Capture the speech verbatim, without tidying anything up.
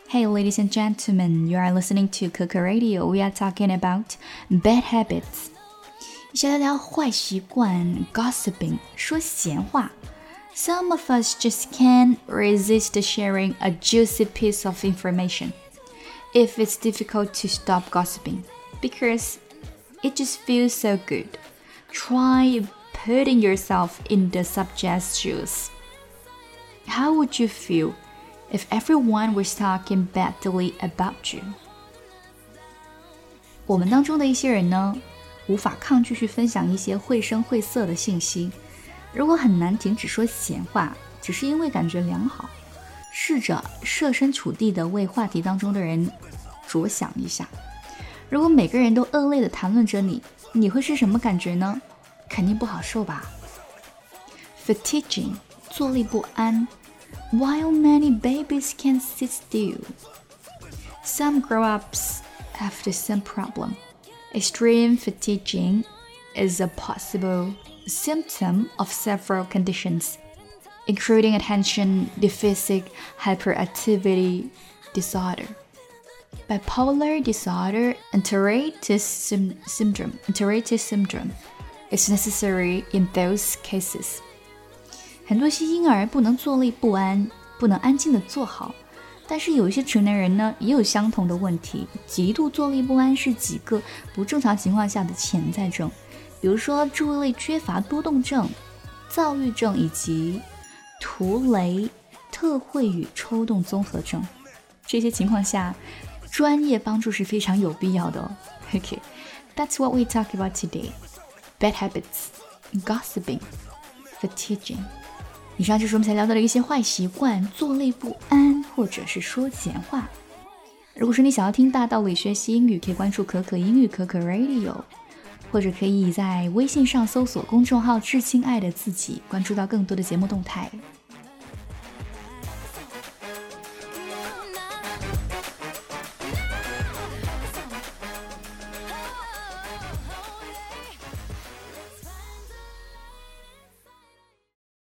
Hey, ladies and gentlemen, you are listening to Coco Radio. We are talking about bad habits. 一起来聊坏习惯 gossiping, 说闲话。Some of us just can't resist sharing a juicy piece of information if it's difficult to stop gossiping because it just feels so good. Try putting yourself in the subject's shoes. How would you feel if everyone was talking badly about you? 我们当中的一些人呢，无法抗拒去分享一些绘声绘色的信息。如果很难停止说闲话，只是因为感觉良好，试着设身处地的为话题当中的人着想一下。如果每个人都恶劣的谈论着你，你会是什么感觉呢？肯定不好受吧。Fatiguing, 坐立不安。While many babies can't sit still, some grown-ups have the same problem. Extreme fatiguing is a possible symptom of several conditions, including attention deficit hyperactivity disorder, bipolar disorder, and Tourette syndrome. Tourette syndrome is necessary in those cases. 很多些婴儿不能坐立不安，不能安静地坐好，但是有一些成年人呢，也有相同的问题。极度坐立不安是几个不正常情况下的潜在症，比如说注意力缺乏多动症、躁郁症以及图雷特惠与抽动综合症。这些情况下，专业帮助是非常有必要的哦。Okay, that's what we talk about today. Bad habits, gossiping, fatiguing. 以上就是我们才聊到的一些坏习惯，坐立不安或者是说闲话。如果说你想要听大道理学习英语，可以关注可可英语可可 Radio， 或者可以在微信上搜索公众号致亲爱的自己，关注到更多的节目动态。